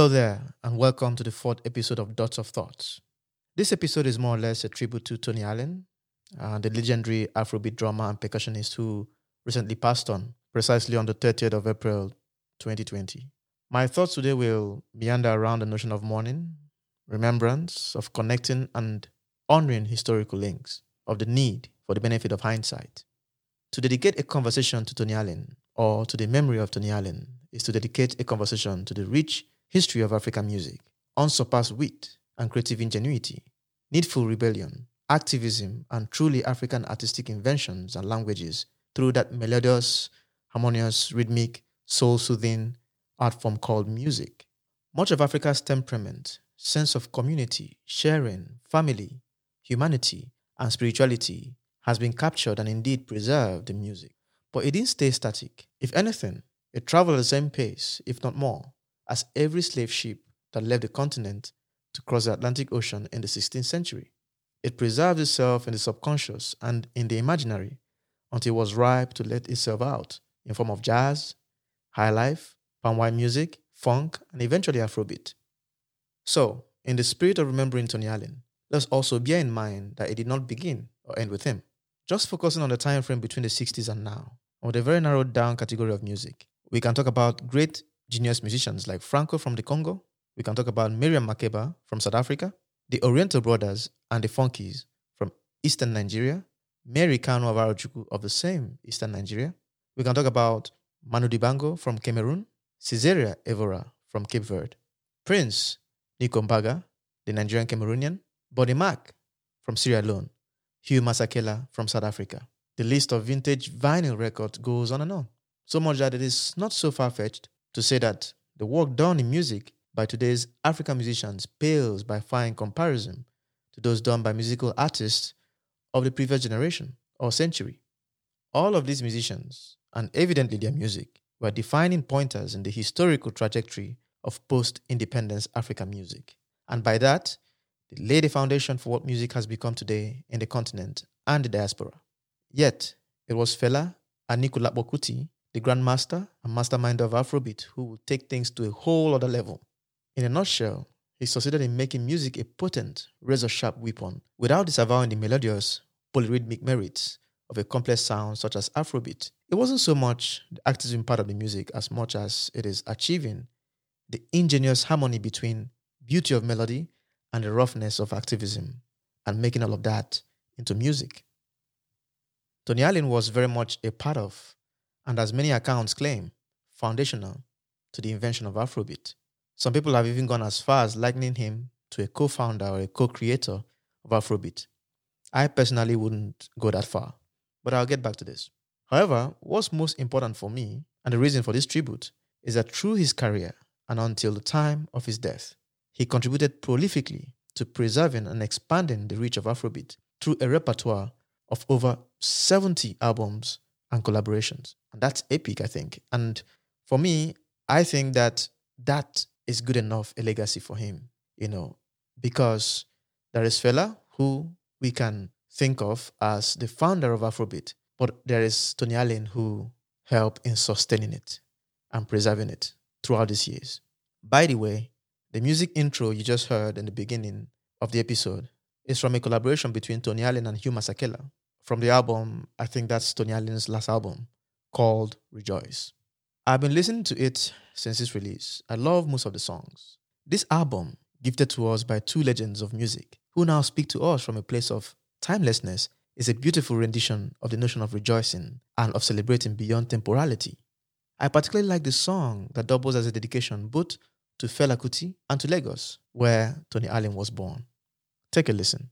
Hello there, and welcome to the fourth episode of Dots of Thoughts. This episode is more or less a tribute to Tony Allen, the legendary Afrobeat drummer and percussionist who recently passed on, precisely on the 30th of April 2020. My thoughts today will meander around the notion of mourning, remembrance, of connecting and honoring historical links, of the need for the benefit of hindsight. To dedicate a conversation to Tony Allen, or to the memory of Tony Allen, is to dedicate a conversation to the rich history of African music, unsurpassed wit and creative ingenuity, needful rebellion, activism, and truly African artistic inventions and languages through that melodious, harmonious, rhythmic, soul-soothing art form called music. Much of Africa's temperament, sense of community, sharing, family, humanity, and spirituality has been captured and indeed preserved in music. But it didn't stay static. If anything, it traveled at the same pace, if not more, as every slave ship that left the continent to cross the Atlantic Ocean in the 16th century. It preserved itself in the subconscious and in the imaginary until it was ripe to let itself out in form of jazz, high life, palm wine music, funk, and eventually Afrobeat. So, in the spirit of remembering Tony Allen, let's also bear in mind that it did not begin or end with him. Just focusing on the time frame between the 60s and now, or the very narrowed down category of music, we can talk about great genius musicians like Franco from the Congo. We can talk about Miriam Makeba from South Africa, the Oriental Brothers and the Funkies from Eastern Nigeria, Mary Kanu of Arajuku of the same Eastern Nigeria. We can talk about Manu Dibango from Cameroon, Caesarea Evora from Cape Verde, Prince Nico Mbaga, the Nigerian Cameroonian, Bonnie Mac from Sierra Leone, Hugh Masakela from South Africa. The list of vintage vinyl records goes on and on. So much that it is not so far-fetched to say that the work done in music by today's African musicians pales by far in comparison to those done by musical artists of the previous generation or century. All of these musicians, and evidently their music, were defining pointers in the historical trajectory of post-independence African music. And by that, they laid a foundation for what music has become today in the continent and the diaspora. Yet, it was Fela Anikulapo Kuti, the grandmaster and mastermind of Afrobeat, who would take things to a whole other level. In a nutshell, he succeeded in making music a potent, razor-sharp weapon without disavowing the melodious, polyrhythmic merits of a complex sound such as Afrobeat. It wasn't so much the activism part of the music as much as it is achieving the ingenious harmony between beauty of melody and the roughness of activism, and making all of that into music. Tony Allen was very much a part of, and as many accounts claim, foundational to the invention of Afrobeat. Some people have even gone as far as likening him to a co-founder or a co-creator of Afrobeat. I personally wouldn't go that far, but I'll get back to this. However, what's most important for me, and the reason for this tribute, is that through his career and until the time of his death, he contributed prolifically to preserving and expanding the reach of Afrobeat through a repertoire of over 70 albums and collaborations. And that's epic, I think. And for me, I think that is good enough a legacy for him, because there is Fela, who we can think of as the founder of Afrobeat, but there is Tony Allen, who helped in sustaining it and preserving it throughout these years. By the way, the music intro you just heard in the beginning of the episode is from a collaboration between Tony Allen and Hugh Masakela from the album, I think that's Tony Allen's last album, called Rejoice. I've been listening to it since its release. I love most of the songs. This album, gifted to us by two legends of music, who now speak to us from a place of timelessness, is a beautiful rendition of the notion of rejoicing and of celebrating beyond temporality. I particularly like the song that doubles as a dedication both to Fela Kuti and to Lagos, where Tony Allen was born. Take a listen.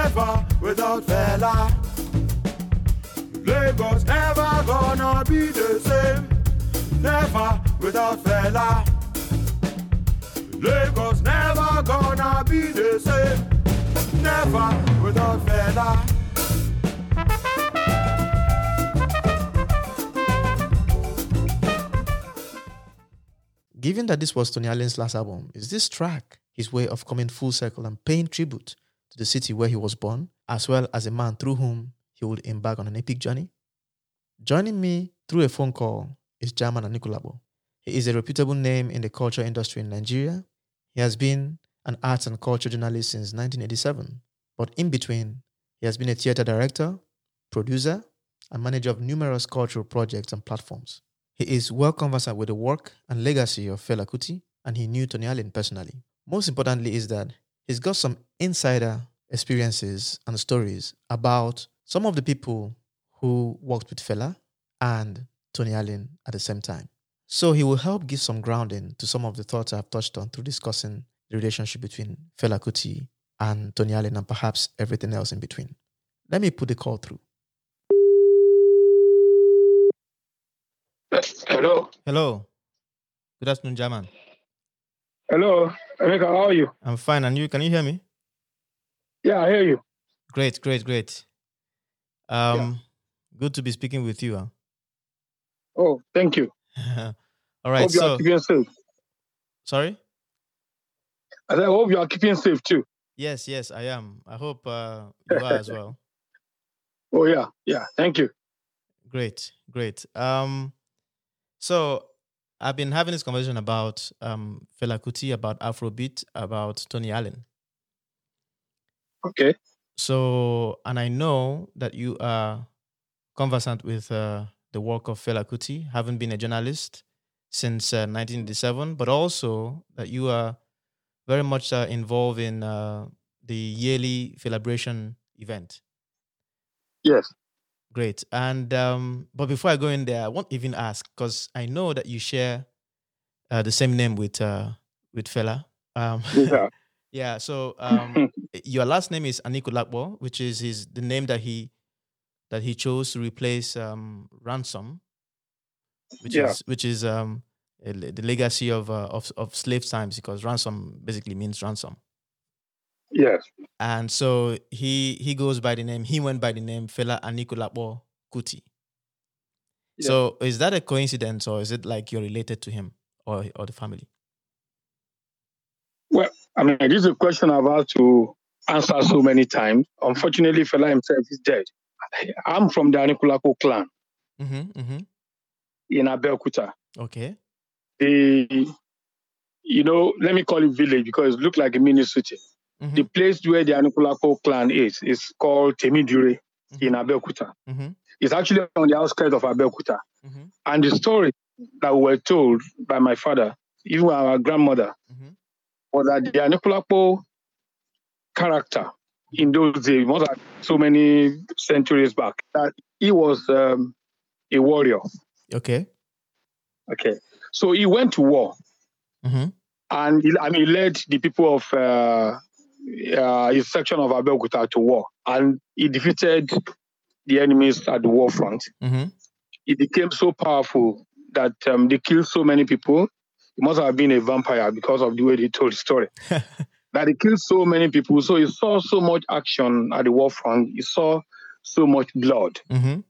Never without Fela. Lagos never gonna be the same. Never without Fela. Lagos never gonna be the same. Never without Fela. Given that this was Tony Allen's last album, is this track his way of coming full circle and paying tribute to the city where he was born, as well as a man through whom he would embark on an epic journey? Joining me through a phone call is German Anikulapo. He is a reputable name in the culture industry in Nigeria. He has been an arts and culture journalist since 1987, but in between, he has been a theater director, producer, and manager of numerous cultural projects and platforms. He is well conversant with the work and legacy of Fela Kuti, and he knew Tony Allen personally. Most importantly is that he's got some insider experiences and stories about some of the people who worked with Fela and Tony Allen at the same time. So he will help give some grounding to some of the thoughts I've touched on through discussing the relationship between Fela Kuti and Tony Allen and perhaps everything else in between. Let me put the call through. Hello. Hello. Good afternoon, German. Hello. Emeka, how are you? I'm fine. And you? Can you hear me? Yeah, I hear you. Great. Good to be speaking with you. Huh? Oh, thank you. All right. Hope you are keeping safe. Sorry? I said, I hope you are keeping safe too. Yes, I am. I hope you are as well. Oh, yeah. Thank you. Great. So I've been having this conversation about Fela Kuti, about Afrobeat, about Tony Allen. Okay. So, and I know that you are conversant with the work of Fela Kuti, having been a journalist since 1987, but also that you are very much involved in the yearly Felabration event. Yes. Great. And but before I go in there, I won't even ask because I know that you share the same name with Fela. Yeah. Yeah. So your last name is Anikulapo, which is the name that he chose to replace Ransom, which is the legacy of slave times, because ransom basically means ransom. Yes. And so he went by the name Fela Anikulapo Kuti. Yeah. So is that a coincidence, or is it like you're related to him or the family? Well, I mean, this is a question I've had to answer so many times. Unfortunately, Fela himself is dead. I'm from the Anikulapo clan in Abeokuta. Okay. Let me call it village because it looks like a mini city. Mm-hmm. The place where the Anikulapo clan is called Temidure in Abeokuta. Mm-hmm. It's actually on the outskirts of Abeokuta. Mm-hmm. And the story that we were told by my father, even our grandmother, was that the Anikulapo character in those days, more than so many centuries back, that he was a warrior. Okay. So he went to war. Mm-hmm. And he led the people of his section of Abeokuta to war. And he defeated the enemies at the war front. Mm-hmm. He became so powerful that they killed so many people. He must have been a vampire because of the way they told the story. That he killed so many people. So he saw so much action at the war front. He saw so much blood. Mm-hmm.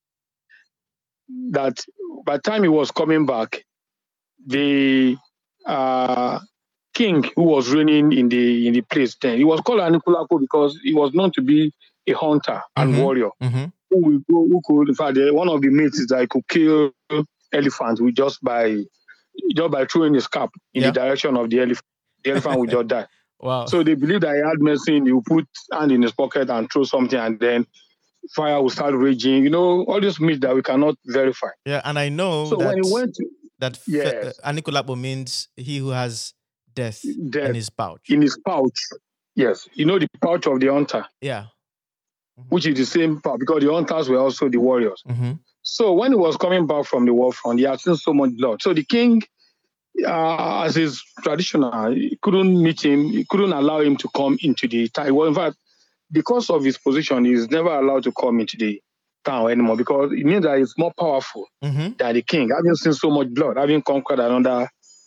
That by the time he was coming back, the king who was reigning in the place then, he was called Anikulapo because he was known to be a hunter and warrior. Mm-hmm. Who could, in fact, one of the myths is that he could kill elephants with just by throwing his cap in the direction of the elephant. The elephant would just die. Wow. So they believe that he had medicine. You put hand in his pocket and throw something, and then fire will start raging. All these myths that we cannot verify. Yeah, and I know so that when he went to, Anikulapo means he who has death in his pouch. In his pouch, yes. The pouch of the hunter. Yeah. Mm-hmm. Which is the same pouch because the hunters were also the warriors. Mm-hmm. So when he was coming back from the war front, he had seen so much blood. So the king, as is traditional, he couldn't meet him. He couldn't allow him to come into the town. Well, in fact, because of his position, he's never allowed to come into the town anymore because it means that he's more powerful than the king, having seen so much blood, having conquered another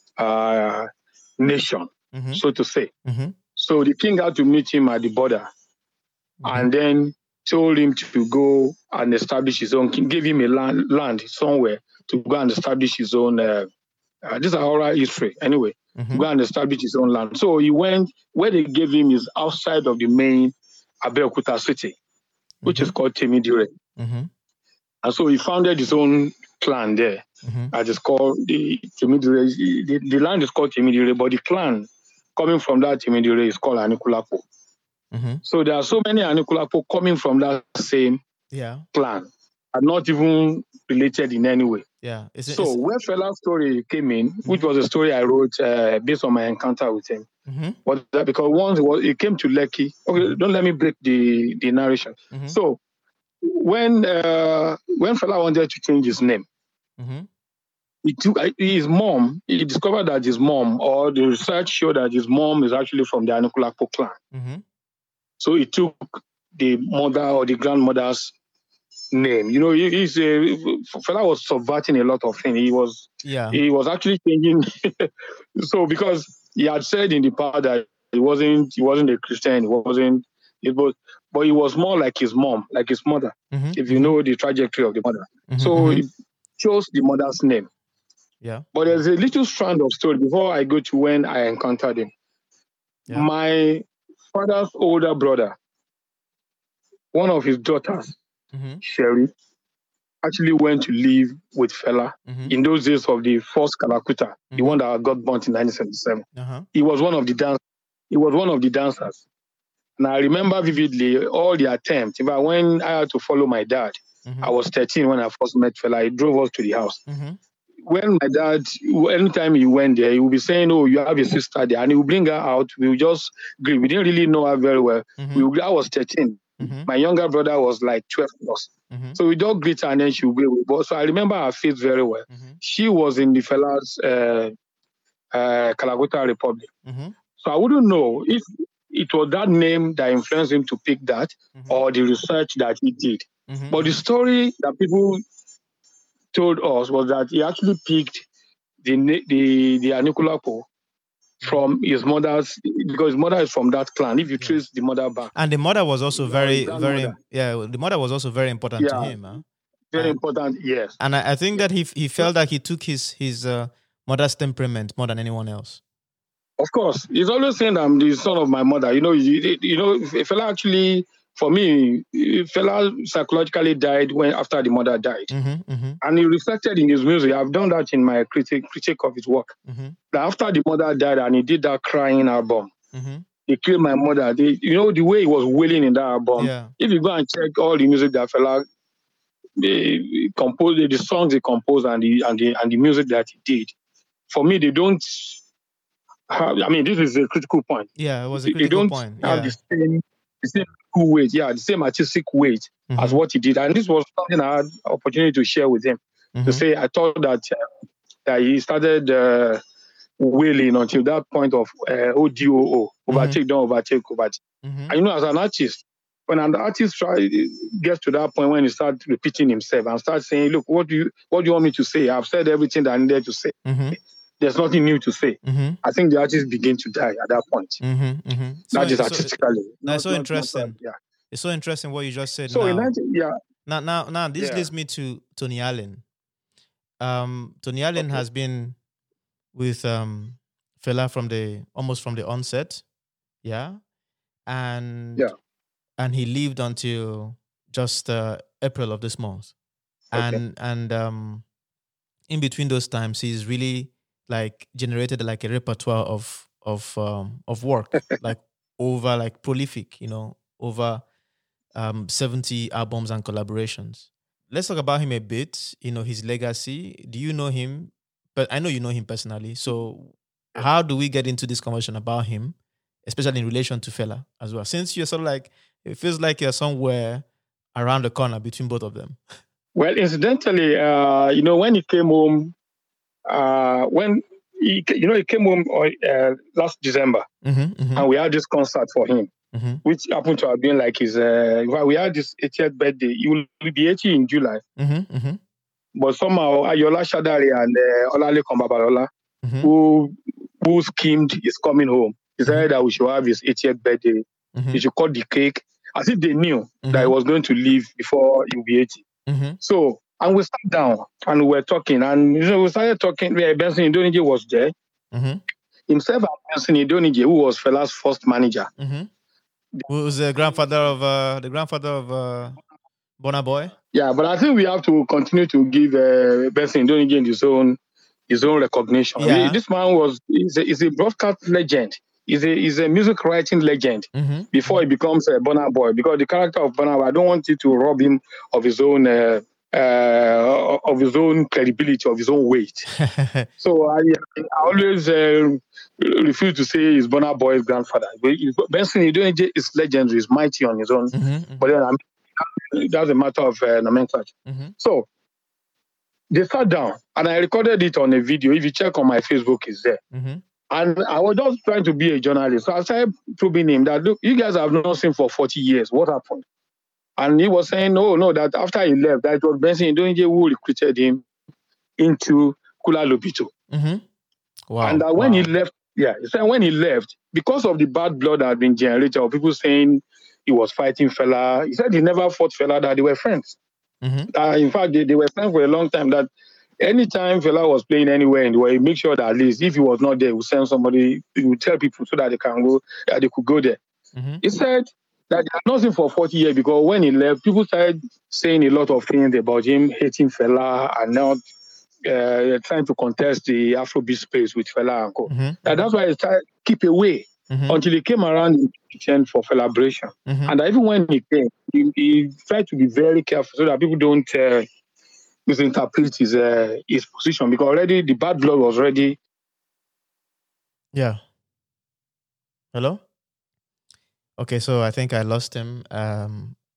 nation, so to say. So the king had to meet him at the border and then told him to go and establish his own, gave him a land somewhere to go and establish his own, this is oral history anyway, to go and establish his own land. So he went, where they gave him is outside of the main Abeokuta city, which is called Temidire. And so he founded his own clan there, as it's called the Temidire. The land is called Temidire, but the clan coming from that Temidire is called Anikulapo. So there are so many Anikulapo coming from that same clan, and not even related in any way. Where Fela's story came in, which was a story I wrote based on my encounter with him, was that because once he came to Lekki. Okay, don't let me break the narration. So when Fela wanted to change his name, he took his mom. He discovered that his mom, or the research showed that his mom is actually from the Anikulapo clan. So he took the mother or the grandmother's name. You know, Fela was subverting a lot of things. He was actually changing. So because he had said in the past that he wasn't a Christian, but he was more like his mom, like his mother. If you know the trajectory of the mother, so he chose the mother's name. But there's a little strand of story before I go to when I encountered him. My father's older brother, one of his daughters, Sherry, actually went to live with Fela in those days of the first Kalakuta, the one that got burnt in 1977. He was one of the dancers. And I remember vividly all the attempts. In fact, when I had to follow my dad, I was 13 when I first met Fela. He drove us to the house. When my dad, anytime he went there, he would be saying, "Oh, you have a sister there," and he would bring her out. We would just greet. We didn't really know her very well. I was 13. My younger brother was like 12 plus. So we just greet her and then she would go. So I remember her face very well. She was in the Fela's Kalakuta Republic. So I wouldn't know if it was that name that influenced him to pick that or the research that he did. But the story that people told us was that he actually picked the Anikulapo from his mother's, because his mother is from that clan. If you trace the mother back, and the mother was also the mother was also very important to him. Huh? Very important, yes. And I think that he felt that he took his mother's temperament more than anyone else. Of course, he's always saying I'm the son of my mother. Fela actually, for me, Fela psychologically died after the mother died. And he reflected in his music. I've done that in my critique of his work. That after the mother died and he did that crying album, They Killed My Mother. The way he was wailing in that album. If you go and check all the music that Fela composed, the songs he composed and the music that he did, for me, they don't have, this is a critical point. Yeah, it was a critical point. They don't have the same cool weight, the same artistic weight as what he did. And this was something I had opportunity to share with him. To say, I thought that he started wailing until that point of ODOO, overtake, don't overtake. And as an artist, when an artist gets to that point when he starts repeating himself and starts saying, look, what do you want me to say? I've said everything that I needed to say. There's nothing new to say. I think the artists begin to die at that point. That is artistically. That's so interesting. It's so interesting what you just said. So now this leads me to Tony Allen. Tony Allen has been with Fela almost from the onset, and he lived until just April of this month, and in between those times, he's really generated a repertoire of work, prolific, over 70 albums and collaborations. Let's talk about him a bit, his legacy. Do you know him? But I know you know him personally. So how do we get into this conversation about him, especially in relation to Fela as well? Since you're sort of it feels like you're somewhere around the corner between both of them. Well, incidentally, when he came home, he came home last December, and we had this concert for him. which happened to have been like his. We had this 80th birthday. He will be 80 in July. But somehow Ayola Shadari and Olalekan Babalola, who schemed his coming home, decided that we should have his 80th birthday. He should cut the cake, as if they knew that he was going to leave before he would be 80. So, and we sat down and we were talking, and we started talking. Benson Idonije was there. Himself and Benson Idonije, who was Fela's first manager. Who was the grandfather of Burna Boy? Yeah, but I think we have to continue to give Benson Idonije his own recognition. Yeah. This man is a broadcast legend. He's a music writing legend before he becomes a Burna Boy. Because the character of Burna Boy, I don't want you to rob him of his own credibility, of his own weight. So I always refuse to say he's Burna Boy's grandfather. Benson Idonije is legendary, is mighty on his own. But then that's a matter of nomenclature. So they sat down and I recorded it on a video. If you check on my Facebook, it's there. And I was just trying to be a journalist. So I started probing him that, look, you guys have known him for 40 years. What happened? And he was saying, no, that after he left, that it was Benson Idonije who recruited him into Kula Lobito. Wow. And that when he left, he said when he left, because of the bad blood that had been generated, or people saying he was fighting Fela, he said he never fought Fela, that they were friends. In fact, they were friends for a long time, that anytime Fela was playing anywhere in the world, he made sure that at least if he was not there, he would send somebody, he would tell people so that they can go, that they could go there. He said that he had known him for 40 years because when he left, people started saying a lot of things about him hating Fela and not trying to contest the Afrobeat space with Fela and co. That's why he started keep away until he came around in 2010 for Felabration. And even when he came, he tried to be very careful so that people don't misinterpret his position, because already the bad blood was ready. Yeah. Hello? Okay, so I think I lost him. Let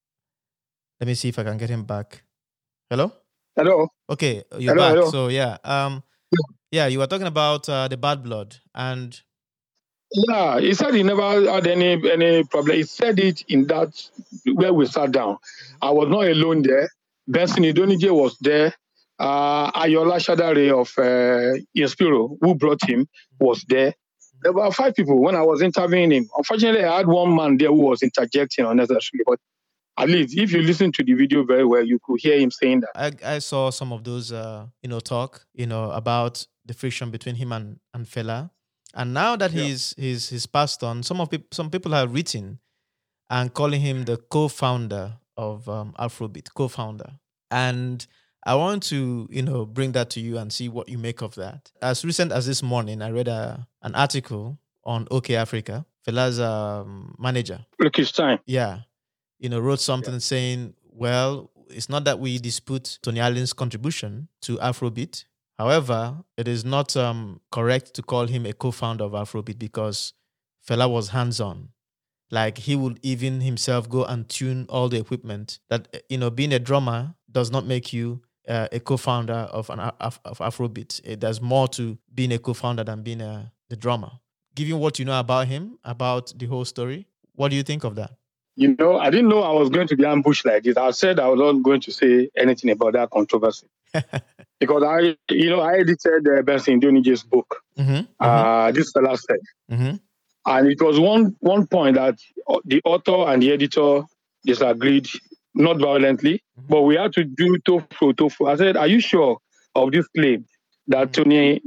me see if I can get him back. Hello? Hello? Okay, you're back. Hello. So you were talking about the bad blood and... Yeah, he said he never had any problem. He said it in that where we sat down. I was not alone there. Benson Idonije was there. Ayola Shadari of Inspiro, who brought him, was there. There were 5 people when I was interviewing him. Unfortunately, I had one man there who was interjecting unnecessarily. But at least if you listen to the video very well, you could hear him saying that. I saw some of those, talk, about the friction between him and Fela. And now that he's passed on, some people have written and calling him the co-founder of Afrobeat, co-founder. And I want to, bring that to you and see what you make of that. As recent as this morning, I read an article on OK Africa. Fela's manager, Ricky Stein. Yeah. Wrote something saying, well, it's not that we dispute Tony Allen's contribution to Afrobeat. However, it is not correct to call him a co-founder of Afrobeat because Fela was hands-on. Like, he would even himself go and tune all the equipment. That, being a drummer does not make you a co-founder of Afrobeat. There's more to being a co-founder than being the drummer. Given what you know about him, about the whole story, what do you think of that? I didn't know I was going to be ambushed like this. I said I was not going to say anything about that controversy. Because I edited Benson Idonije's book. This fella said. And it was one point that the author and the editor disagreed, not violently, but we had to do tofu. I said, are you sure of this claim that Tony,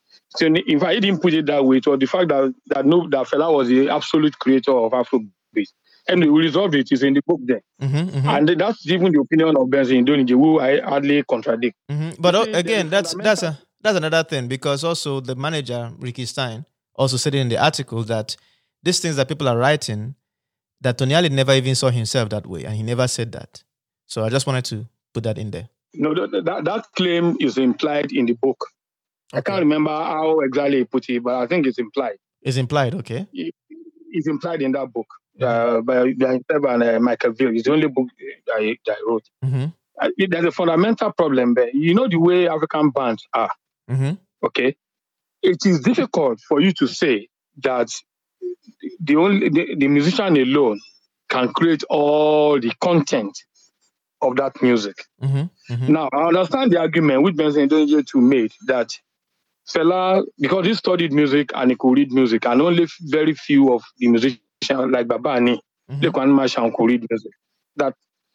if I didn't put it that way, it was the fact that Fela was the absolute creator of Afrobeat. And we resolved it. It's in the book there. And that's even the opinion of Benson Idonije, who I hardly contradict. But again, that's another thing, because also the manager, Ricky Stein, also said in the article that these things that people are writing, that Tony Allen never even saw himself that way, and he never said that. So I just wanted to put that in there. No, that claim is implied in the book. Okay. I can't remember how exactly he put it, but I think it's implied. It's implied, okay. It's implied in that book. By himself and Michael Ville. It's the only book that I wrote. There's a fundamental problem there. You know the way African bands are. Okay? It is difficult for you to say that the musician alone can create all the content of that music. Now, I understand the argument which Benson Idonije made that Fela, because he studied music and he could read music, and only very few of the musicians like Baba Ani, they could read music. That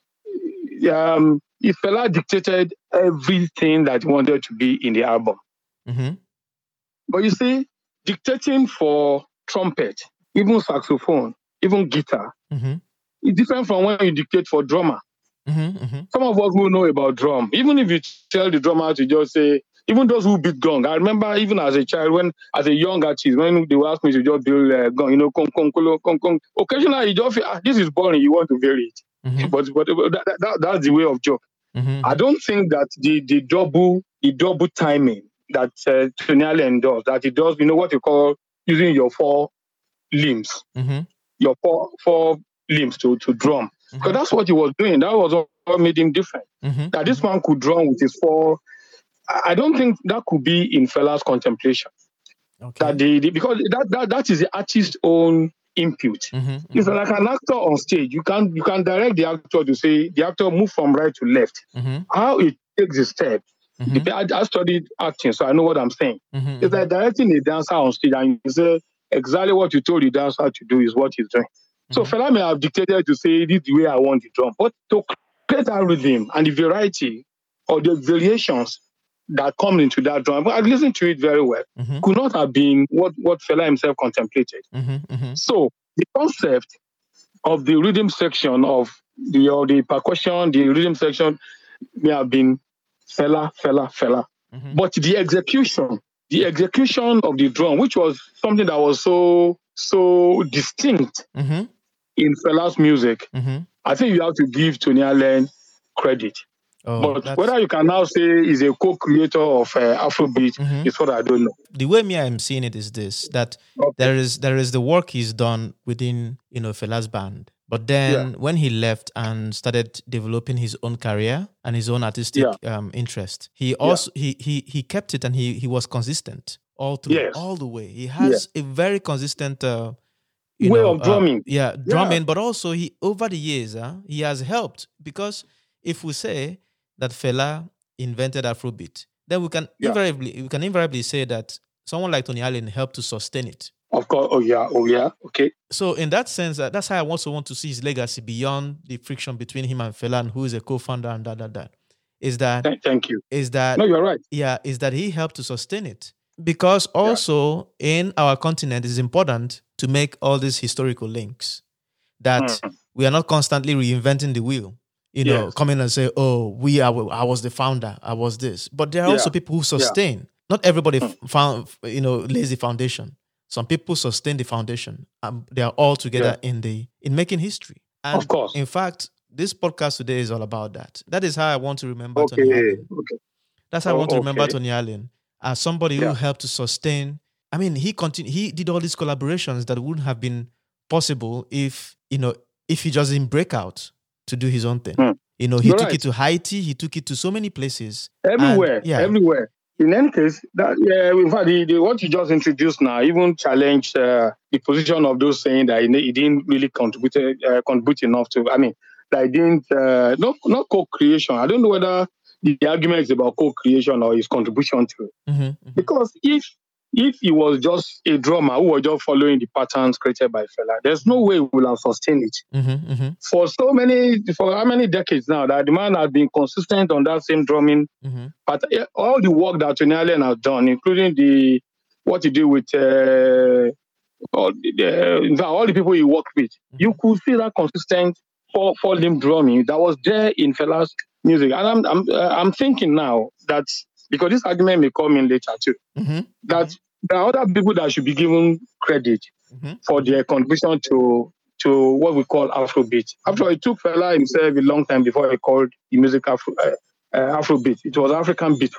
if Fela dictated everything that he wanted to be in the album. But you see, dictating for trumpet, even saxophone, even guitar, it's different from when you dictate for drummer. Some of us who know about drum, even if you tell the drummer to just say, even those who beat gong. I remember even as a child, as a young artist, when they would ask me to just build gong, kong, kong, kong, kong, kong. Occasionally, you just feel, this is boring, you want to vary it. But that's the way of joke. I don't think that the double timing that Tony Allen does, that it does, what you call using your four limbs, your four limbs to drum. Because that's what he was doing. That was what made him different. That this man could drum with his four. I don't think that could be in Fela's contemplation. Okay. That because that is the artist's own input. It's like an actor on stage. You can direct the actor to say the actor move from right to left. How it takes a step. I studied acting, so I know what I'm saying. It's like directing a dancer on stage, and you say exactly what you told the dancer to do is what he's doing. So Fela may have dictated to say this is the way I want the drum, but to create that rhythm and the variety or the variations that come into that drum, but I listened to it very well, could not have been what Fela himself contemplated. So the concept of the rhythm section of the percussion, the rhythm section may have been Fela. But the execution of the drum, which was something that was so distinct in Fela's music, I think you have to give Tony Allen credit. But whether you can now say he's a co-creator of Afrobeat is what I don't know. The way I'm seeing it is this, that there is the work he's done within Fela's band. But then when he left and started developing his own career and his own artistic interest, he also he kept it, and he was consistent all through, all the way. He has a very consistent way of drumming. Drumming, but also he over the years he has helped, because if we say that Fela invented Afrobeat, then we can invariably say that someone like Tony Allen helped to sustain it. Of course. Oh yeah. Okay. So in that sense, that's how I also want to see his legacy beyond the friction between him and Fela, and who is a co-founder and that. Is that? Thank you. Is that? No, you're right. Yeah, is that he helped to sustain it, because also in our continent, it's important to make all these historical links, that we are not constantly reinventing the wheel. Come in and say, "Oh, I was the founder. I was this." But there are also people who sustain. Not everybody lays the foundation. Some people sustain the foundation. They are all together in making history. And of course. In fact, this podcast today is all about that. That is how I want to remember Tony Allen. That's how I want to remember Tony Allen as somebody who helped to sustain. I mean, he did all these collaborations that wouldn't have been possible if he just didn't break out to do his own thing. He took it to Haiti. He took it to so many places. Everywhere. Everywhere. In any case, in fact, what you just introduced now even challenged the position of those saying that he didn't really contribute enough to. I mean, that he didn't, not co-creation. I don't know whether the argument is about co-creation or his contribution to it. Because if he was just a drummer who was just following the patterns created by Fela, there's no way we will have sustained it. For how many decades now that the man has been consistent on that same drumming. But all the work that Tony Allen has done, including what he did with all the people he worked with, you could see that consistent four-limb drumming that was there in Fela's music. And I'm thinking now that, because this argument may come in later too, that there are other people that should be given credit for their contribution to what we call Afrobeat. After all, it took Fela himself a long time before he called the music Afrobeat. It was African beat.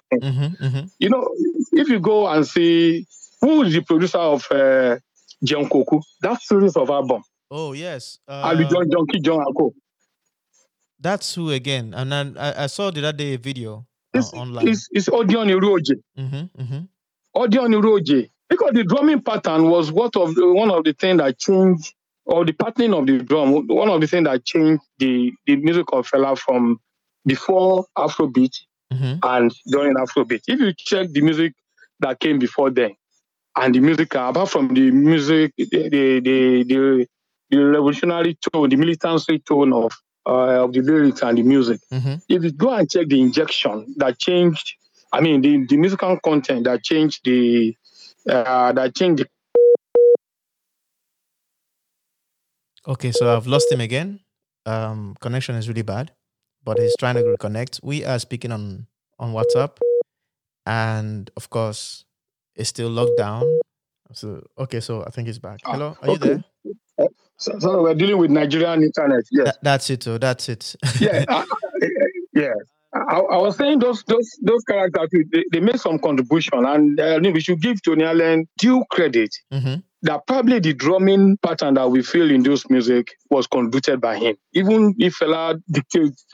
If you go and see who is the producer of John Koku, that series of album. Oh yes, John Ako. That's who again? And then I saw the other day a video online. It's Odion Iroje. Odion Iroje. because the drumming pattern was one of the things that changed, or the patterning of the drum, one of the things that changed the music of Fela from before Afrobeat and during Afrobeat. If you check the music that came before then, and the music, apart from the music, the revolutionary tone, the militancy tone of the lyrics and the music. If you go and check the injection that changed, the musical content that changed the Okay, so I've lost him again. Connection is really bad, but he's trying to reconnect. We are speaking on WhatsApp, and of course, it's still locked down. So I think he's back. Hello, are you there? So we're dealing with Nigerian internet. Yes, that's it. So that's it. Yeah, yeah. I was saying those characters, they made some contribution, and we should give Tony Allen due credit. That probably the drumming pattern that we feel in those music was contributed by him. Even if Fela dictates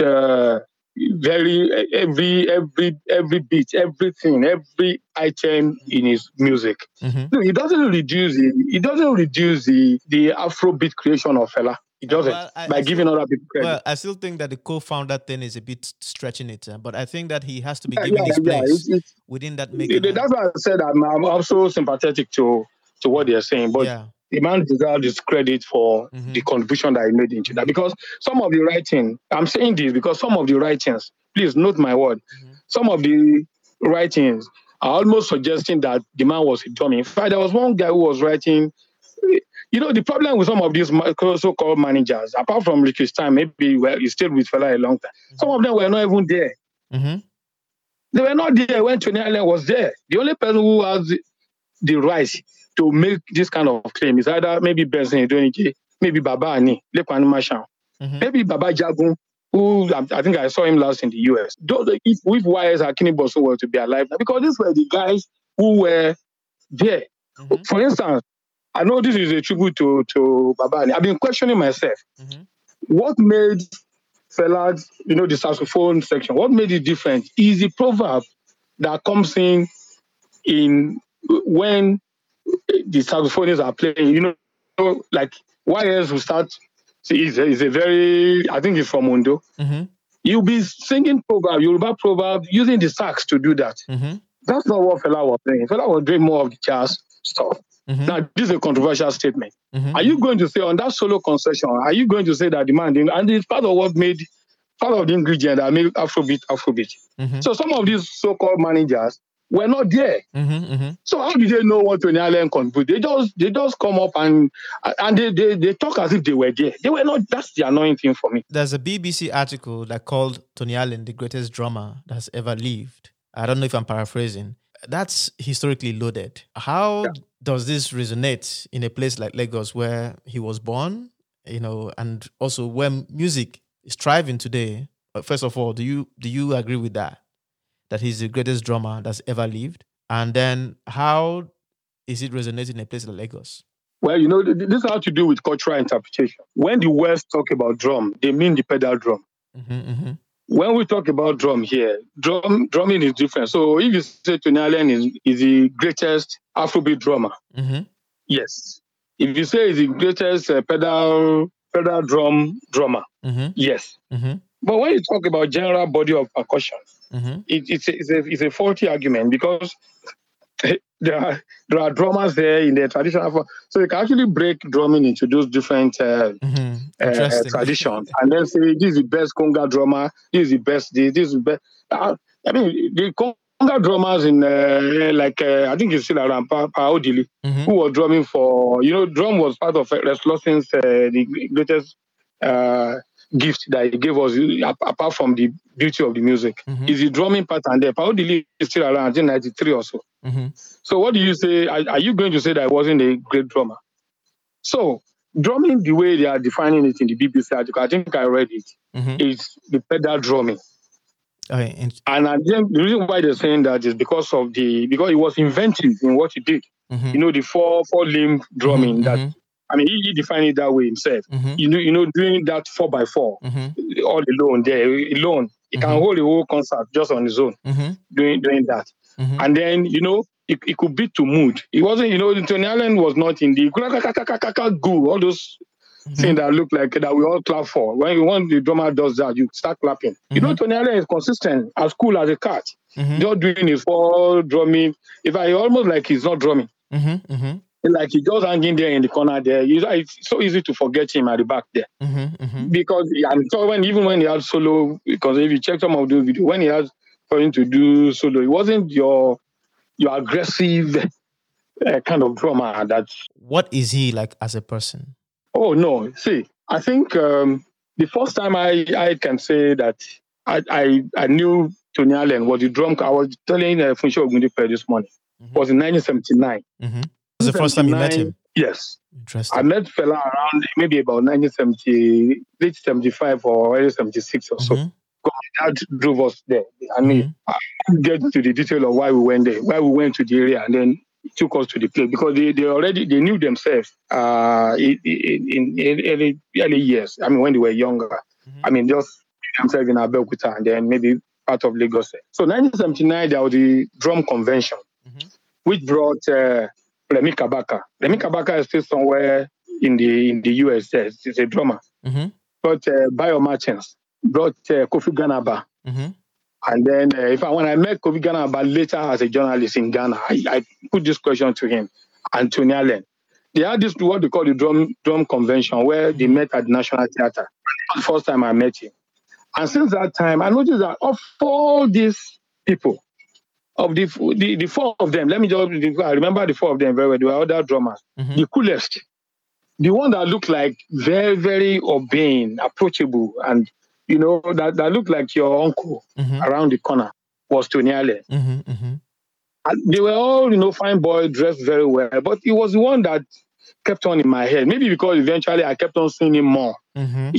every beat, everything, every item in his music. No, it doesn't reduce the Afrobeat creation of Fela. It doesn't, by giving other people credit. Well, I still think that the co-founder thing is a bit stretching it, but I think that he has to be given his place within that making. That's why I said I'm also sympathetic to what they're saying, but the man deserves his credit for the contribution that he made into that. Because some of the writing, I'm saying this because some of the writings, please note my word, some of the writings are almost suggesting that the man was a dummy. In fact, there was one guy who was writing, the problem with some of these so-called managers, apart from Ricky Stein, maybe he stayed with Fela a long time, some of them were not even there. They were not there when Tony Allen was there. The only person who has the right to make this kind of claim is either maybe Benson Idonike, maybe Baba Ani, Lekwani Marshall, maybe Baba Jagun, who I think I saw him last in the US. If YS Akini Boso were to be alive now, because these were the guys who were there. For instance, I know this is a tribute to Baba Ani. I've been questioning myself. What made Fela, the saxophone section, what made it different is the proverb that comes in when the saxophonists are playing, like YS will start. He's a very, I think he's from Ondo. You'll be singing proverb, Yoruba proverb, using the sax to do that. That's not what Fela was doing. Fela was doing more of the jazz stuff. Now, this is a controversial statement. Are you going to say on that solo concession, are you going to say that and it's part of the ingredient that made Afrobeat. So some of these so-called managers were not there. So how did they know what Tony Allen contributed? They just come up and they talk as if they were there. They were not. That's the annoying thing for me. There's a BBC article that called Tony Allen the greatest drummer that's ever lived. I don't know if I'm paraphrasing. That's historically loaded. How does this resonate in a place like Lagos where he was born, and also where music is thriving today? First of all, do you agree with that he's the greatest drummer that's ever lived? And then how is it resonating in a place like Lagos? Well, this has to do with cultural interpretation. When the West talk about drum, they mean the pedal drum. When we talk about drum here, drumming is different. So if you say Tony Allen is the greatest Afrobeat drummer, yes. If you say he's the greatest pedal drum drummer, yes. But when you talk about general body of percussion, it's a faulty argument because there are drummers there in the traditional. So you can actually break drumming into those different traditions and then say this is the best conga drummer, this is the best this is the best. The conga drummers in I think it's still around Paodili, who was drumming for drum was part of Rex Lawson's the greatest gift that he gave us, apart from the beauty of the music, is the drumming pattern there. Paodili is still around 1993 or so. So what do you say? Are you going to say that I wasn't a great drummer? So drumming, the way they are defining it in the BBC article, I think I read it, is the pedal drumming. And I think the reason why they're saying that is because it was inventive in what he did. The four-limb drumming that. He defined it that way himself. Doing that 4x4 all alone there, he can hold a whole concert just on his own, doing that. And then, it could beat to mood. It wasn't, Tony Allen was not in the goo, all those things that look like that we all clap for. When the drummer does that, you start clapping. Tony Allen is consistent, as cool as a cat. Just doing his full drumming. If I almost like he's not drumming. Like he just hanging there in the corner there. It's so easy to forget him at the back there. Because I'm sure even when he had solo, because if you check some of those videos, when he has for him to do solo, it wasn't your aggressive kind of drummer. What is he like as a person? Oh no! See, I think the first time I can say that I knew Tony Allen was the drum. I was telling Funsho Ogundipe this morning. Was in 1979. Was the first time you met him? Yes. Interesting. I met Fela around maybe about 1970, late 75 or early 76 or so. My dad drove us there. I mean, I didn't get to the detail of why we went there, why we went to the area, and then he took us to the place because they knew themselves in early years. I mean, when they were younger. I mean, just themselves in Abeokuta and then maybe part of Lagos. So 1979, there was the drum convention, which brought Remi Kabaka. Remi Kabaka is still somewhere in the US. He's a drummer. Brought Bayo Martins. Brought Kofi Ganaba. And then when I met Kofi Ganaba later as a journalist in Ghana, I put this question to him and Tony Allen. They had this what they call the drum convention where they met at the National Theatre. It was the first time I met him. And since that time, I noticed that of all these people, of the four of them, I remember the four of them very well. They were other drummers. The coolest, the one that looked like very, very urbane, approachable, and that looked like your uncle around the corner was Tony Allen. And they were all, fine boys, dressed very well, but he was the one that kept on in my head. Maybe because eventually I kept on seeing him more at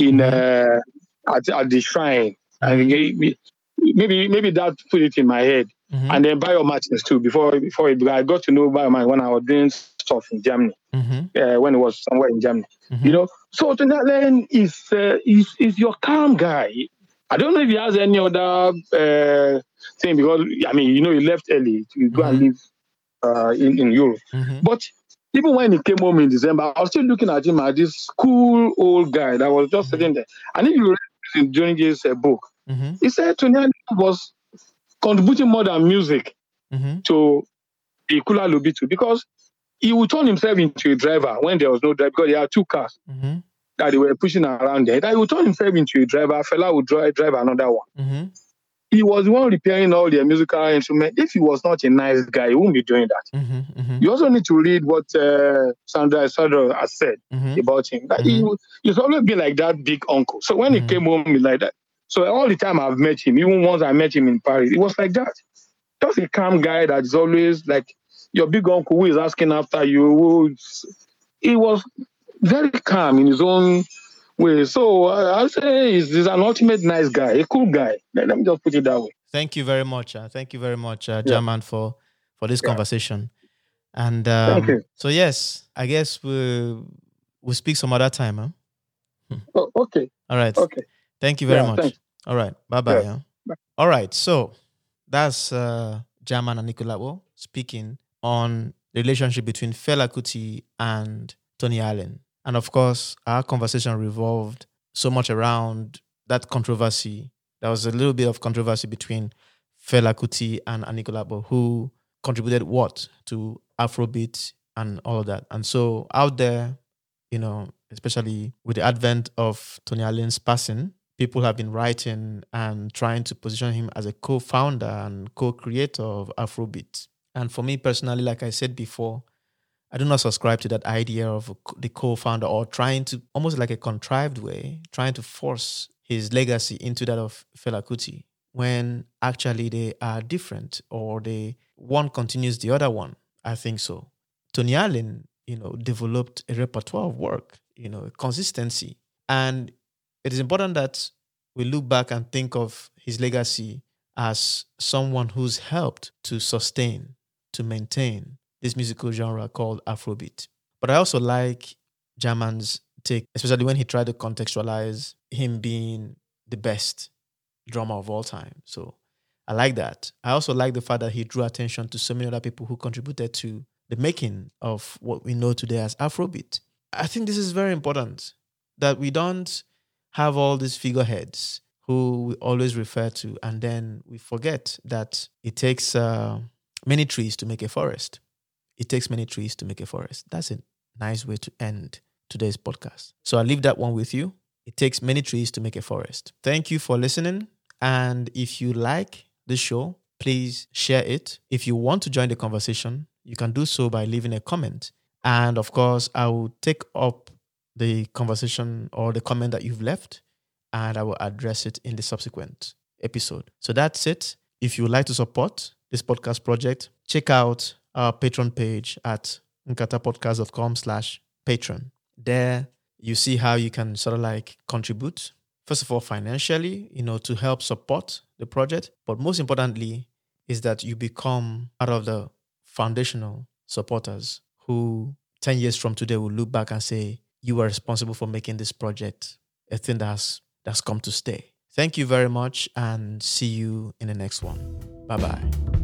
the shrine. And maybe that put it in my head. And then Bayo Martins too. Before I got to know Bayo Martins when I was doing stuff in Germany, when it was somewhere in Germany. So Tony Allen is your calm guy. I don't know if he has any other thing because he left early to go and live in Europe. But even when he came home in December, I was still looking at him as this cool old guy that was just sitting there. And if you read during this book, he said Tony Allen was contributing more than music to the Kula Lubitu because he would turn himself into a driver when there was no driver because he had two cars that they were pushing around there. That he would turn himself into a driver. Fela would drive another one. He was the one repairing all their musical instruments. If he was not a nice guy, he wouldn't be doing that. You also need to read what Sandra has said about him. That he's always been like that big uncle. So when he came home, he's like that. So all the time I've met him, even once I met him in Paris, it was like that. Just a calm guy that is always like your big uncle who is asking after you. He was very calm in his own way. So I'll say he's an ultimate nice guy, a cool guy. Let me just put it that way. Thank you very much. Jaman, for this conversation. And Thank you. So yes, I guess we'll speak some other time. Huh? Oh, okay. All right. Okay. Thank you very much. Thanks. All right. Bye-bye. Yeah. Bye. All right. So that's Jaman Anikulapo speaking on the relationship between Fela Kuti and Tony Allen. And of course, our conversation revolved so much around that controversy. There was a little bit of controversy between Fela Kuti and Anikulapo, who contributed what to Afrobeat and all of that. And so out there, especially with the advent of Tony Allen's passing, people have been writing and trying to position him as a co-founder and co-creator of Afrobeat. And for me personally, like I said before, I do not subscribe to that idea of the co-founder or trying to, almost like a contrived way, trying to force his legacy into that of Fela Kuti when actually they are different or one continues the other one. I think so. Tony Allen, developed a repertoire of work, consistency. And it is important that we look back and think of his legacy as someone who's helped to sustain, to maintain this musical genre called Afrobeat. But I also like Jaman's take, especially when he tried to contextualize him being the best drummer of all time. So I like that. I also like the fact that he drew attention to so many other people who contributed to the making of what we know today as Afrobeat. I think this is very important, that we don't have all these figureheads who we always refer to, and then we forget that it takes many trees to make a forest. It takes many trees to make a forest. That's a nice way to end today's podcast. So I'll leave that one with you. It takes many trees to make a forest. Thank you for listening. And if you like the show, please share it. If you want to join the conversation, you can do so by leaving a comment. And of course, I will take up the conversation or the comment that you've left, and I will address it in the subsequent episode. So that's it. If you would like to support this podcast project, check out our Patreon page at nkatapodcast.com/Patreon. There, you see how you can sort of like contribute, first of all, financially, to help support the project. But most importantly is that you become part of the foundational supporters who 10 years from today will look back and say, you were responsible for making this project a thing that's come to stay. Thank you very much, and see you in the next one. Bye-bye.